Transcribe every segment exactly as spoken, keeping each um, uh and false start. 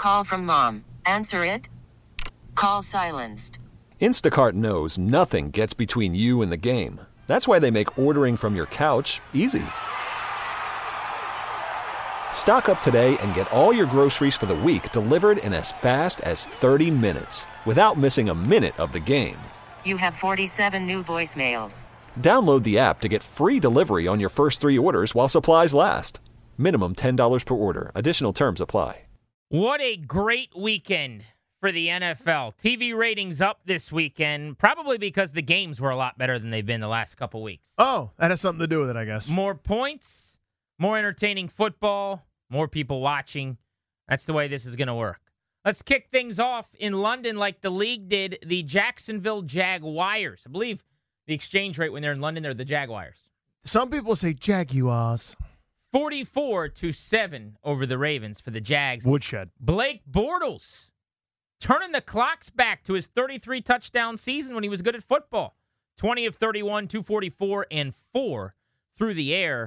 Call from mom. Answer it. Call silenced. Instacart knows nothing gets between you and the game. That's why they make ordering from your couch easy. Stock up today and get all your groceries for the week delivered in as fast as thirty minutes without missing a minute of the game. You have forty-seven new voicemails. Download the app to get free delivery on your first three orders while supplies last. Minimum ten dollars per order. Additional terms apply. What a great weekend for the N F L. T V ratings up this weekend, probably because the games were a lot better than they've been the last couple weeks. Oh, that has something to do with it, I guess. More points, more entertaining football, more people watching. That's the way this is going to work. Let's kick things off in London like the league did. The Jacksonville Jaguars. I believe the exchange rate when they're in London, they're the Jaguars. Some people say Jaguars. forty-four to seven over the Ravens for the Jags. Woodshed. Blake Bortles turning the clocks back to his thirty-three touchdown season when he was good at football. twenty of thirty-one, two forty-four, and four through the air.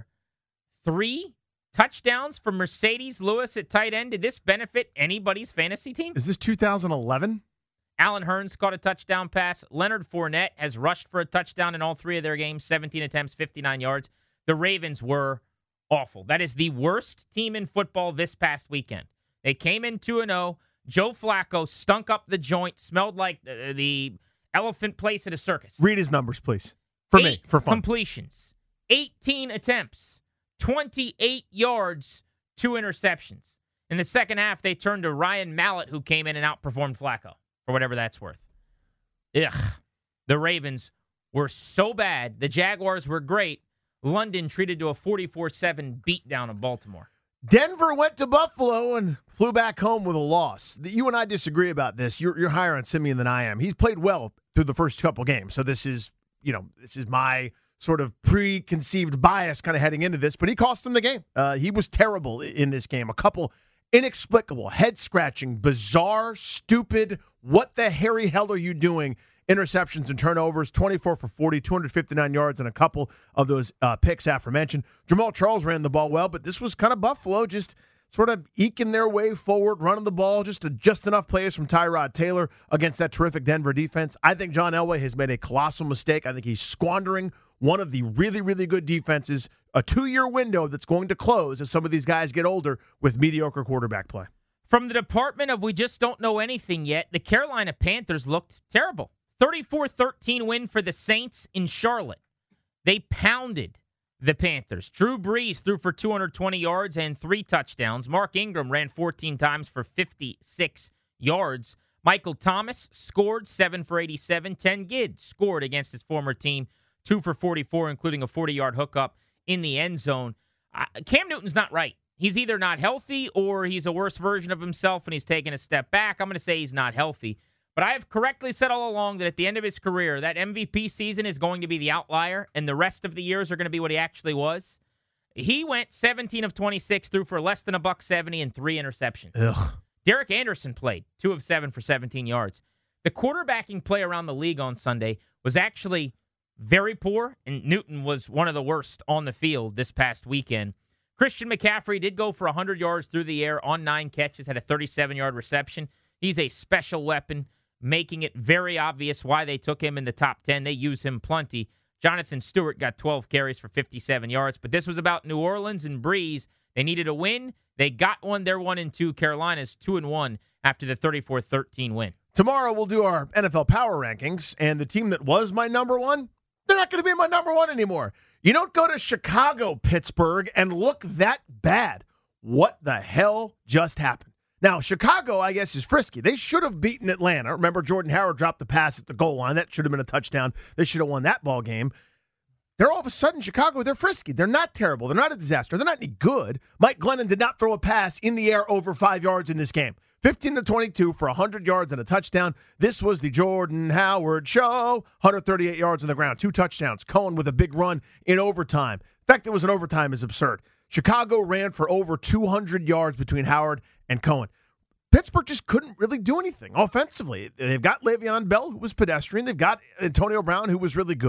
Three touchdowns from Mercedes Lewis at tight end. Did this benefit anybody's fantasy team? Is this two thousand eleven? Allen Hurns caught a touchdown pass. Leonard Fournette has rushed for a touchdown in all three of their games. seventeen attempts, fifty-nine yards. The Ravens were awful. That is the worst team in football this past weekend. They came in two and oh. Joe Flacco stunk up the joint, smelled like the, the elephant place at a circus. Read his numbers, please. For Eight me, for fun. completions, eighteen attempts, twenty-eight yards, two interceptions. In the second half, they turned to Ryan Mallett, who came in and outperformed Flacco, for whatever that's worth. Ugh. The Ravens were so bad. The Jaguars were great. London treated to a forty-four seven beatdown of Baltimore. Denver went to Buffalo and flew back home with a loss. You and I disagree about this. You're, you're higher on Simeon than I am. He's played well through the first couple games, so this is, you know, this is my sort of preconceived bias kind of heading into this, but he cost them the game. Uh, he was terrible in this game. A couple inexplicable, head-scratching, bizarre, stupid, what the hairy hell are you doing interceptions and turnovers, twenty-four for forty, two fifty-nine yards, and a couple of those uh, picks aforementioned. Jamal Charles ran the ball well, but this was kind of Buffalo just sort of eking their way forward, running the ball, just a, just enough plays from Tyrod Taylor against that terrific Denver defense. I think John Elway has made a colossal mistake. I think he's squandering one of the really, really good defenses, a two-year window that's going to close as some of these guys get older with mediocre quarterback play. From the department of we just don't know anything yet, the Carolina Panthers looked terrible. thirty-four thirteen win for the Saints in Charlotte. They pounded the Panthers. Drew Brees threw for two hundred twenty yards and three touchdowns. Mark Ingram ran fourteen times for fifty-six yards. Michael Thomas scored seven for eighty-seven. Ten Gid scored against his former team, two for forty-four, including a forty-yard hookup in the end zone. Uh, Cam Newton's not right. He's either not healthy or he's a worse version of himself and he's taking a step back. I'm going to say he's not healthy. But I have correctly said all along that at the end of his career, that M V P season is going to be the outlier, and the rest of the years are going to be what he actually was. He went seventeen of twenty-six, threw for less than a buck seventy and three interceptions. Ugh. Derek Anderson played two of seven for seventeen yards. The quarterbacking play around the league on Sunday was actually very poor, and Newton was one of the worst on the field this past weekend. Christian McCaffrey did go for one hundred yards through the air on nine catches, had a thirty-seven-yard reception. He's a special weapon, making it very obvious why they took him in the top ten. They use him plenty. Jonathan Stewart got twelve carries for fifty-seven yards, but this was about New Orleans and Breeze. They needed a win. They got one. They're one and two. Carolina's two and one after the thirty-four thirteen win. Tomorrow we'll do our N F L power rankings, and the team that was my number one, they're not going to be my number one anymore. You don't go to Chicago, Pittsburgh, and look that bad. What the hell just happened? Now, Chicago, I guess, is frisky. They should have beaten Atlanta. Remember, Jordan Howard dropped the pass at the goal line. That should have been a touchdown. They should have won that ball game. They're all of a sudden, Chicago, they're frisky. They're not terrible. They're not a disaster. They're not any good. Mike Glennon did not throw a pass in the air over five yards in this game. fifteen to twenty-two for one hundred yards and a touchdown. This was the Jordan Howard show. one hundred thirty-eight yards on the ground, two touchdowns. Cohen with a big run in overtime. The fact that it was an overtime is absurd. Chicago ran for over two hundred yards between Howard and Cohen. Pittsburgh just couldn't really do anything offensively. They've got Le'Veon Bell, who was pedestrian. They've got Antonio Brown, who was really good.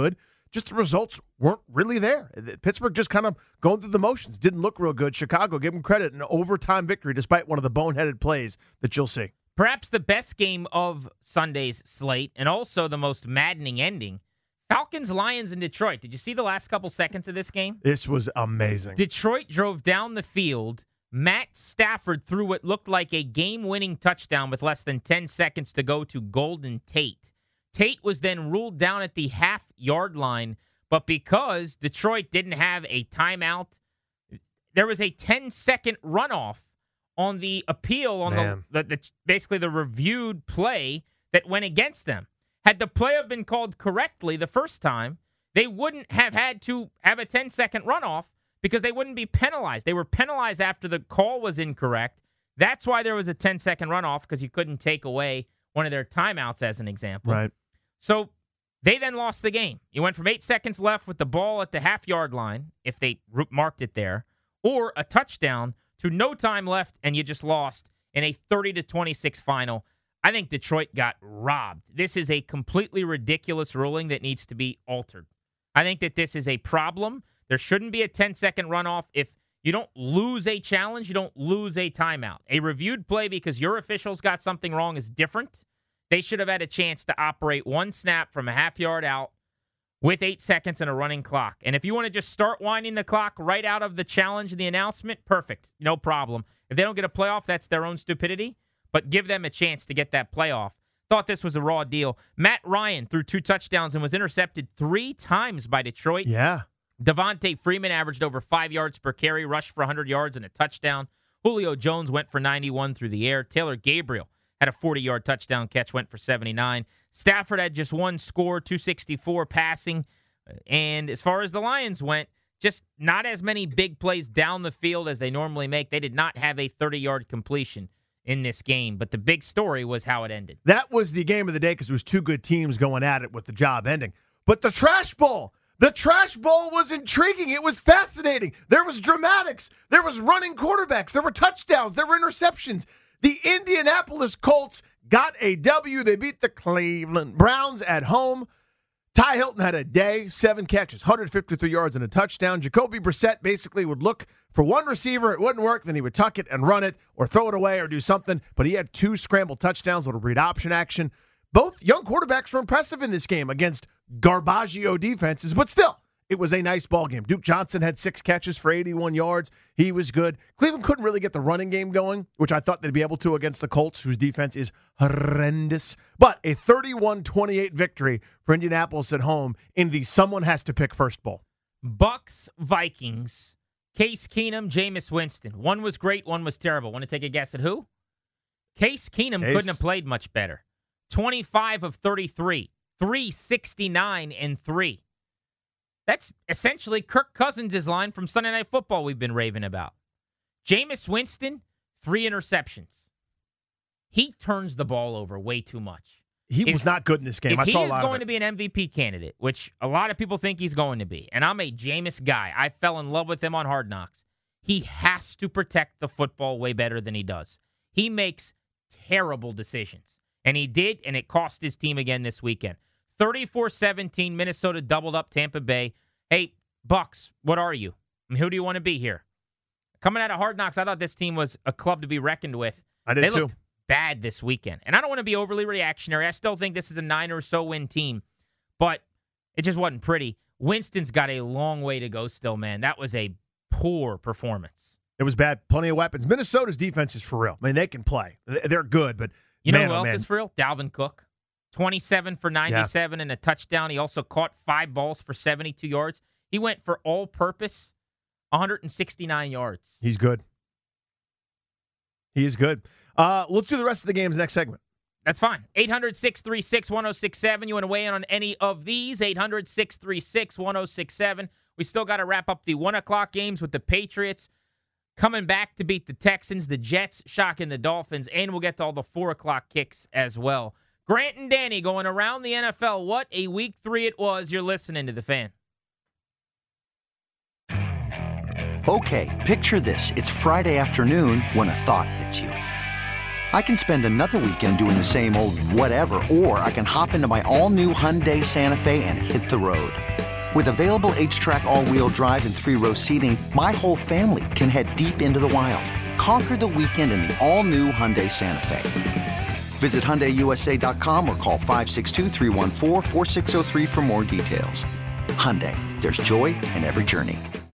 just the results weren't really there. Pittsburgh just kind of going through the motions, didn't look real good. Chicago, give them credit, an overtime victory despite one of the boneheaded plays that you'll see. Perhaps the best game of Sunday's slate, and also the most maddening ending, Falcons, Lions in Detroit. Did you see the last couple seconds of this game? This was amazing. Detroit drove down the field. Matt Stafford threw what looked like a game-winning touchdown with less than ten seconds to go to Golden Tate. Tate was then ruled down at the half-yard line, but because Detroit didn't have a timeout, there was a ten-second runoff on the appeal on the, the, the basically the reviewed play that went against them. Had the play have been called correctly the first time, they wouldn't have had to have a ten-second runoff because they wouldn't be penalized. They were penalized after the call was incorrect. That's why there was a ten-second runoff, because you couldn't take away one of their timeouts, as an example. Right. So they then lost the game. You went from eight seconds left with the ball at the half-yard line, if they marked it there, or a touchdown to no time left, and you just lost in a thirty to twenty-six final. I think Detroit got robbed. This is a completely ridiculous ruling that needs to be altered. I think that this is a problem. There shouldn't be a ten-second runoff. If you don't lose a challenge, you don't lose a timeout. A reviewed play because your officials got something wrong is different. They should have had a chance to operate one snap from a half yard out with eight seconds and a running clock. And if you want to just start winding the clock right out of the challenge and the announcement, perfect. No problem. If they don't get a playoff, that's their own stupidity. But give them a chance to get that playoff. Thought this was a raw deal. Matt Ryan threw two touchdowns and was intercepted three times by Detroit. Yeah. Devontae Freeman averaged over five yards per carry, rushed for one hundred yards and a touchdown. Julio Jones went for ninety-one through the air. Taylor Gabriel had a forty-yard touchdown catch, went for seventy-nine. Stafford had just one score, two sixty-four passing. And as far as the Lions went, just not as many big plays down the field as they normally make. They did not have a thirty-yard completion in this game, but the big story was how it ended. That was the game of the day because it was two good teams going at it with the job ending. But the trash bowl, the trash bowl was intriguing. It was fascinating. There was dramatics. There was running quarterbacks. There were touchdowns. There were interceptions. The Indianapolis Colts got a W. They beat the Cleveland Browns at home. Ty Hilton had a day, seven catches, one hundred fifty-three yards and a touchdown. Jacoby Brissett basically would look for one receiver. It wouldn't work. Then he would tuck it and run it or throw it away or do something. But he had two scrambled touchdowns, little read option action. Both young quarterbacks were impressive in this game against Garbaggio defenses, but still, it was a nice ball game. Duke Johnson had six catches for eighty-one yards. He was good. Cleveland couldn't really get the running game going, which I thought they'd be able to against the Colts, whose defense is horrendous. But a thirty-one twenty-eight victory for Indianapolis at home in the someone has to pick first bowl. Bucks, Vikings, Case Keenum, Jameis Winston. One was great, one was terrible. Want to take a guess at who? Case Keenum Case. couldn't have played much better. twenty-five of thirty-three, three sixty-nine and three. That's essentially Kirk Cousins' line from Sunday Night Football we've been raving about. Jameis Winston, three interceptions. He turns the ball over way too much. He if, was not good in this game. If I saw a lot he is of going it. to be an M V P candidate, which a lot of people think he's going to be, and I'm a Jameis guy. I fell in love with him on Hard Knocks. He has to protect the football way better than he does. He makes terrible decisions. And he did, and it cost his team again this weekend. thirty-four seventeen, Minnesota doubled up Tampa Bay. Hey, Bucks, what are you? I mean, who do you want to be here? Coming out of Hard Knocks, I thought this team was a club to be reckoned with. I did they too. Looked bad this weekend. And I don't want to be overly reactionary. I still think this is a nine or so win team, but it just wasn't pretty. Winston's got a long way to go still, man. That was a poor performance. It was bad. Plenty of weapons. Minnesota's defense is for real. I mean, they can play. They're good, but You man, know who oh, else man. is for real? Dalvin Cook. twenty-seven for ninety-seven yeah. and a touchdown. He also caught five balls for seventy-two yards. He went for all-purpose one hundred sixty-nine yards. He's good. He is good. Uh, let's do the rest of the games next segment. That's fine. eight hundred, six three six, one oh six seven. You want to weigh in on any of these? eight hundred, six three six, one oh six seven. We still got to wrap up the one o'clock games with the Patriots coming back to beat the Texans, the Jets shocking the Dolphins, and we'll get to all the four o'clock kicks as well. Grant and Danny going around the N F L. What a week three it was. You're listening to The Fan. Okay, picture this. It's Friday afternoon when a thought hits you. I can spend another weekend doing the same old whatever, or I can hop into my all-new Hyundai Santa Fe and hit the road. With available H-Track all-wheel drive and three-row seating, my whole family can head deep into the wild. Conquer the weekend in the all-new Hyundai Santa Fe. Visit Hyundai U S A dot com or call five six two, three one four, four six zero three for more details. Hyundai, there's joy in every journey.